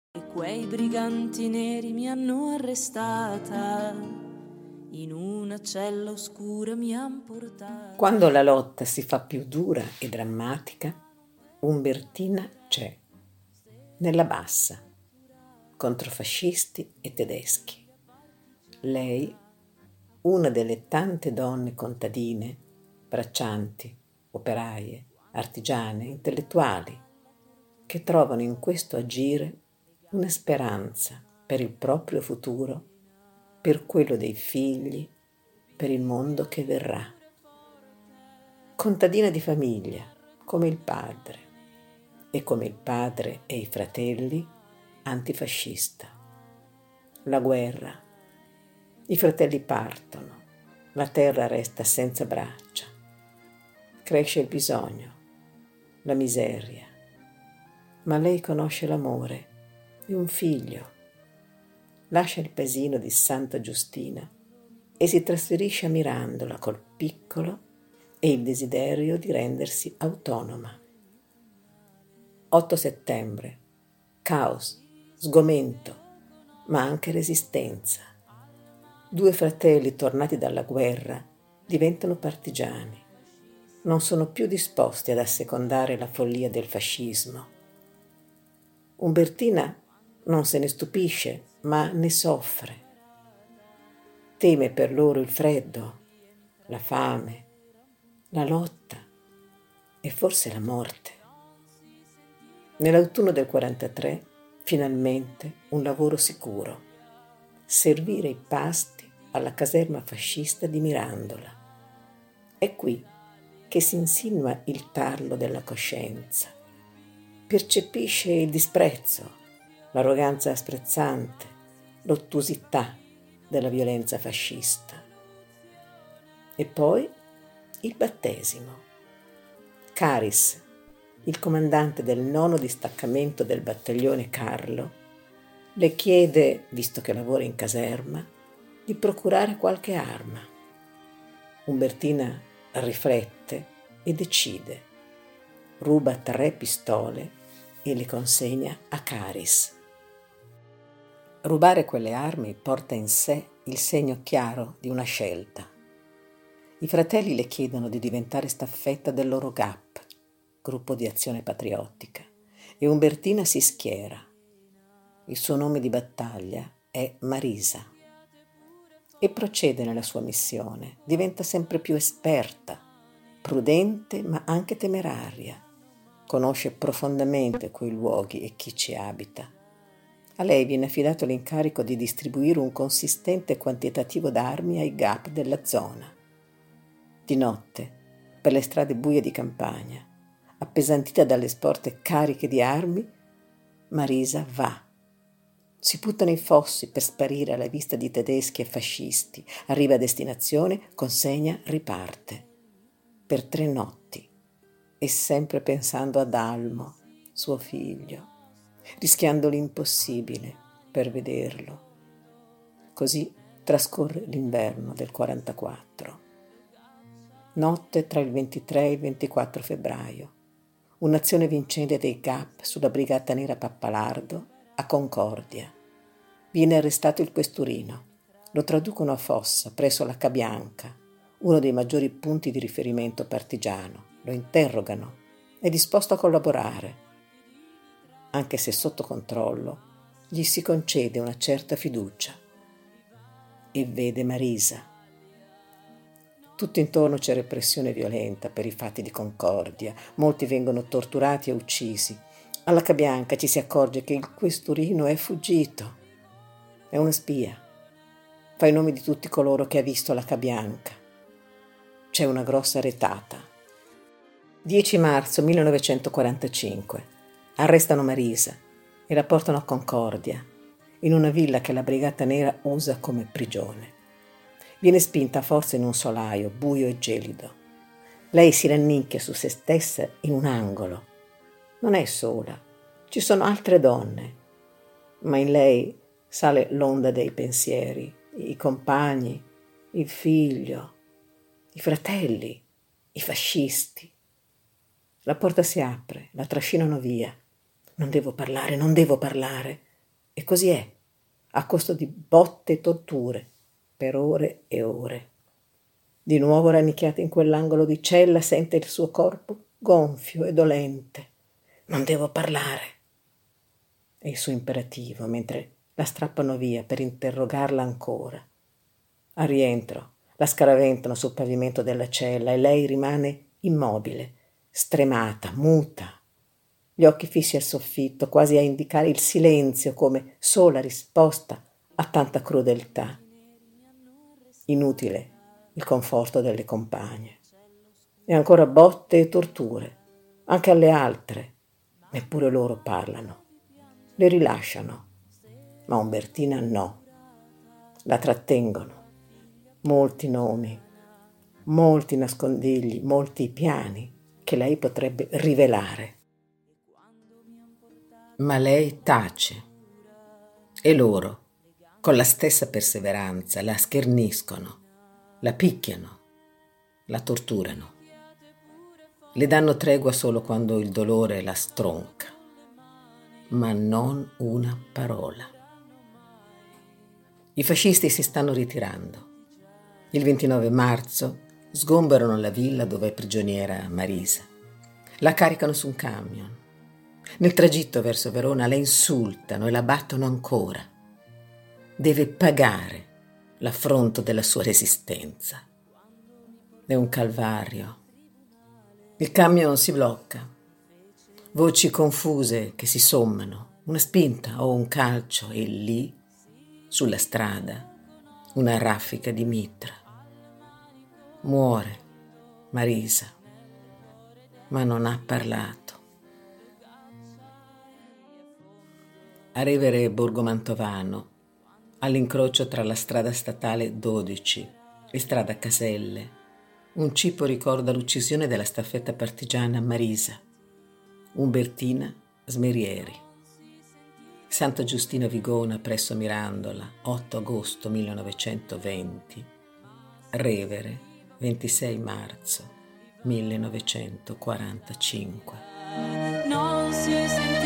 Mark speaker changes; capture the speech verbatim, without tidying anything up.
Speaker 1: E quei briganti neri mi hanno arrestata, in una cella oscura mi han portata.
Speaker 2: Quando la lotta si fa più dura e drammatica, Umbertina c'è, nella bassa, contro fascisti e tedeschi. Lei, una delle tante donne contadine, braccianti, operaie, artigiane, intellettuali, che trovano in questo agire una speranza per il proprio futuro, per quello dei figli, per il mondo che verrà. Contadina di famiglia, come il padre, e come il padre e i fratelli, antifascista. La guerra, i fratelli partono, la terra resta senza braccia, cresce il bisogno, la miseria, ma lei conosce l'amore di un figlio, lascia il paesino di Santa Giustina e si trasferisce a Mirandola col piccolo e il desiderio di rendersi autonoma. otto settembre, caos, sgomento, ma anche resistenza. Due fratelli tornati dalla guerra diventano partigiani. Non sono più disposti ad assecondare la follia del fascismo. Umbertina non se ne stupisce, ma ne soffre. Teme per loro il freddo, la fame, la lotta e forse la morte. Nell'autunno del quarantatré, finalmente un lavoro sicuro: servire i pasti alla caserma fascista di Mirandola. È qui che si insinua il tarlo della coscienza. Percepisce il disprezzo, l'arroganza sprezzante, l'ottusità della violenza fascista. E poi il battesimo. Caris, il comandante del nono distaccamento del battaglione Carlo, le chiede, visto che lavora in caserma, di procurare qualche arma. Umbertina riflette e decide. Ruba tre pistole e le consegna a Caris. Rubare quelle armi porta in sé il segno chiaro di una scelta. I fratelli le chiedono di diventare staffetta del loro G A P, gruppo di azione patriottica, e Umbertina si schiera. Il suo nome di battaglia è Marisa. E procede nella sua missione, diventa sempre più esperta, prudente ma anche temeraria. Conosce profondamente quei luoghi e chi ci abita. A lei viene affidato l'incarico di distribuire un consistente quantitativo d'armi ai G A P della zona. Di notte, per le strade buie di campagna, appesantita dalle sporte cariche di armi, Marisa va. Si butta nei fossi per sparire alla vista di tedeschi e fascisti, arriva a destinazione, consegna, riparte. Per tre notti, e sempre pensando ad Almo, suo figlio, rischiando l'impossibile per vederlo. Così trascorre l'inverno del quarantaquattro. Notte tra il ventitré e il ventiquattro febbraio. Un'azione vincente dei G A P sulla Brigata Nera Pappalardo a Concordia. Viene arrestato il questurino. Lo traducono a Fossa, presso la Cabianca, uno dei maggiori punti di riferimento partigiano. Lo interrogano. È disposto a collaborare. Anche se sotto controllo, gli si concede una certa fiducia. E vede Marisa. Tutto intorno c'è repressione violenta per i fatti di Concordia. Molti vengono torturati e uccisi. Alla Cabianca ci si accorge che il questurino è fuggito. È una spia. Fa i nomi di tutti coloro che ha visto alla Cabianca. C'è una grossa retata. dieci marzo millenovecentoquarantacinque. Arrestano Marisa e la portano a Concordia, in una villa che la Brigata Nera usa come prigione. Viene spinta a forza in un solaio buio e gelido. Lei si rannicchia su se stessa in un angolo. Non è sola, ci sono altre donne, ma in lei sale l'onda dei pensieri, i compagni, il figlio, i fratelli, i fascisti. La porta si apre, la trascinano via. Non devo parlare, non devo parlare. E così è, a costo di botte e torture, per ore e ore. Di nuovo rannicchiata in quell'angolo di cella, sente il suo corpo gonfio e dolente. Non devo parlare. È il suo imperativo, mentre la strappano via per interrogarla ancora. Al rientro la scaraventano sul pavimento della cella e lei rimane immobile, stremata, muta, gli occhi fissi al soffitto, quasi a indicare il silenzio come sola risposta a tanta crudeltà. Inutile il conforto delle compagne. E ancora botte e torture, anche alle altre, neppure loro parlano. Le rilasciano, ma Umbertina no. La trattengono. Molti nomi, molti nascondigli, molti piani che lei potrebbe rivelare. Ma lei tace e loro, con la stessa perseveranza, la scherniscono, la picchiano, la torturano. Le danno tregua solo quando il dolore la stronca, ma non una parola. I fascisti si stanno ritirando. Il ventinove marzo sgomberano la villa dove è prigioniera Marisa. La caricano su un camion. Nel tragitto verso Verona la insultano e la battono ancora. Deve pagare l'affronto della sua resistenza. È un calvario. Il camion si blocca. Voci confuse che si sommano. Una spinta o un calcio e lì, sulla strada, una raffica di mitra. Muore Marisa, ma non ha parlato. A Revere Borgo Mantovano, all'incrocio tra la strada statale dodici e strada Caselle, un cipo ricorda l'uccisione della staffetta partigiana Marisa, Umbertina Smerieri. Santa Giustina Vigona presso Mirandola, otto agosto millenovecentoventi. Revere, ventisei marzo millenovecentoquarantacinque. Non si sente